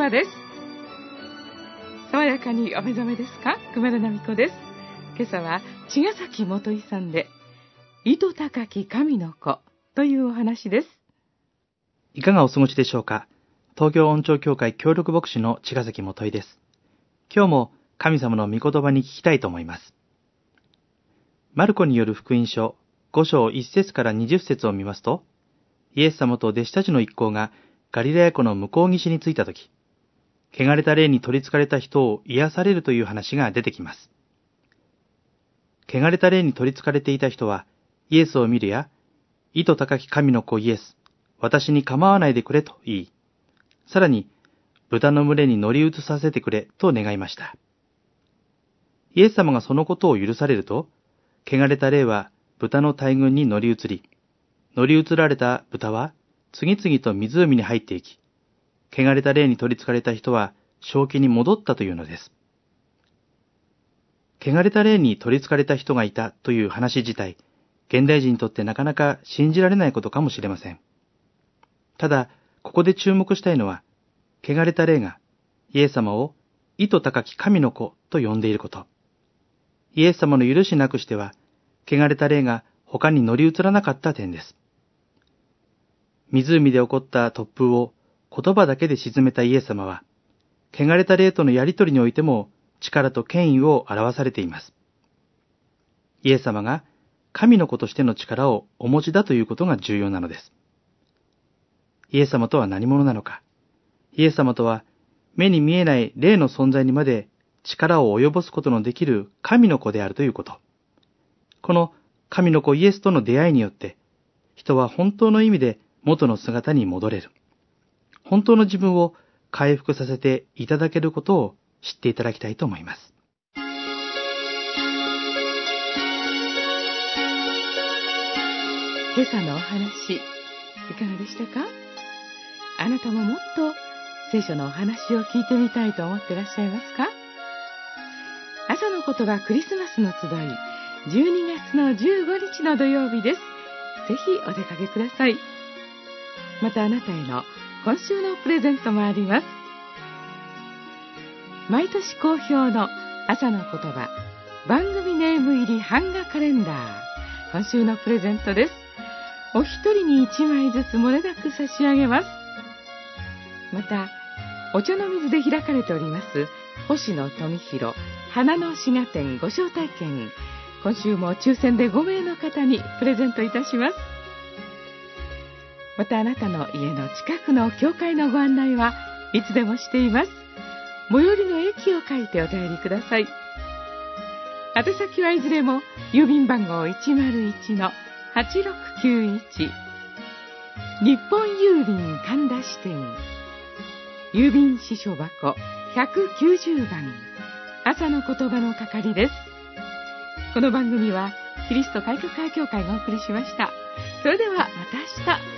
朝です。爽やかにお目覚めですか？熊田奈美子です。今朝は茅ヶ崎元井さんで糸高き神の子というお話です。 いかがお過ごしでしょうか。東京音聴協会協力牧師の茅ヶ崎元井です。今日も神様の御言葉に聞きたいと思います。マルコによる福音書5章1節から20節を見ますと、イエス様と弟子たちの一行がガリラヤ湖の向こう岸に着いたとき、汚れた霊に取り憑かれた人を癒されるという話が出てきます。汚れた霊に取り憑かれていた人は、イエスを見るや、糸高き神の子イエス、私に構わないでくれと言い、さらに、豚の群れに乗り移させてくれと願いました。イエス様がそのことを許されると、汚れた霊は豚の大群に乗り移り、乗り移られた豚は次々と湖に入っていき、汚れた霊に取り憑かれた人は正気に戻ったというのです。汚れた霊に取り憑かれた人がいたという話自体、現代人にとってなかなか信じられないことかもしれません。ただ、ここで注目したいのは、汚れた霊がイエス様を糸高き神の子と呼んでいること。イエス様の許しなくしては、汚れた霊が他に乗り移らなかった点です。湖で起こった突風を言葉だけで沈めたイエス様は、汚れた霊とのやりとりにおいても力と権威を表されています。イエス様が神の子としての力をお持ちだということが重要なのです。イエス様とは何者なのか。イエス様とは目に見えない霊の存在にまで力を及ぼすことのできる神の子であるということ。この神の子イエスとの出会いによって、人は本当の意味で元の姿に戻れる。本当の自分を回復させていただけることを知っていただきたいと思います。 今朝のお話、いかがでしたか？あなたももっと聖書のお話を聞いてみたいと思っていらっしゃいますか？朝の言葉クリスマスの集い、12月の15日の土曜日です。ぜひお出かけください。またあなたへの今週のプレゼントもあります。毎年好評の朝の言葉番組ネーム入り版画カレンダー、今週のプレゼントです。お一人に1枚ずつ漏れなく差し上げます。またお茶の水で開かれております星野富弘花の滋賀店ご招待券、今週も抽選で5名の方にプレゼントいたします。またあなたの家の近くの教会のご案内はいつでもしています。最寄りの駅を書いてお便りください。宛先はいずれも郵便番号 101-8691 日本郵便神田支店郵便支所箱190番朝の言葉の係です。この番組はキリスト改革派教会がお送りしました。それではまた明日。